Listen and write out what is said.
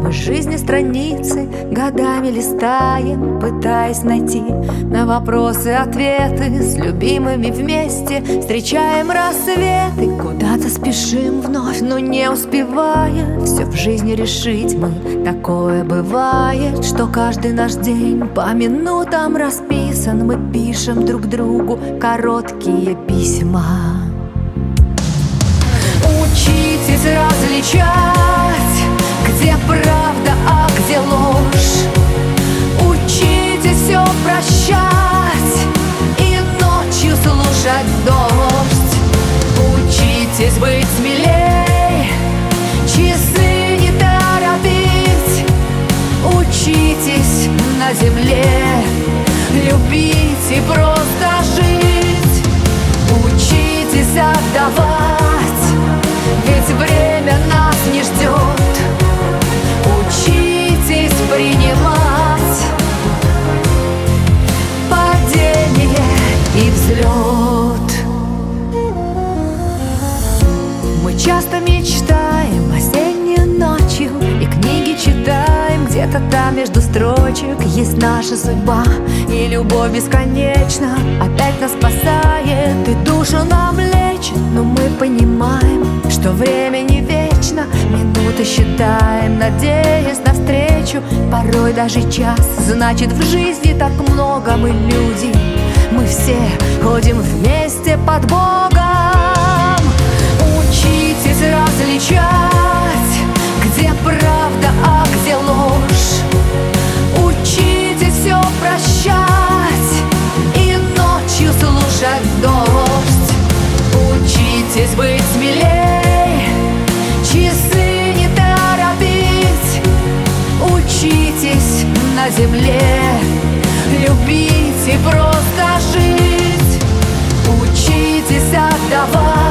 Мы жизни страницы годами листаем, пытаясь найти на вопросы ответы. С любимыми вместе встречаем рассветы, куда-то спешим вновь, но не успевая все в жизни решить мы. Такое бывает, что каждый наш день по минутам расписан. Мы пишем друг другу короткие письма. Учитесь различать, где правда, а где ложь. Учитесь все прощать и ночью слушать дождь. Учитесь быть смелей, часы не торопить. Учитесь на земле любить и просто жить. Учитесь отдавать, ведь время нас не ждет. Учитесь принимать падение и взлет. Мы часто мечтаем осенней ночью и книги читаем. Где-то там между строчек есть наша судьба, и любовь бесконечна опять нас спасает и душу нам лечит. Но мы понимаем, что время не вечно, минуты считаем, надеясь навстречу. Порой даже час значит в жизни так много. Мы люди, мы все ходим вместе под Богом. Учитесь различать, где правда, а где ложь. Учитесь все прощать и ночью слушать дождь. Учитесь быть смелей, часы не торопить. Учитесь на земле любить и просто жить. Учитесь отдавать,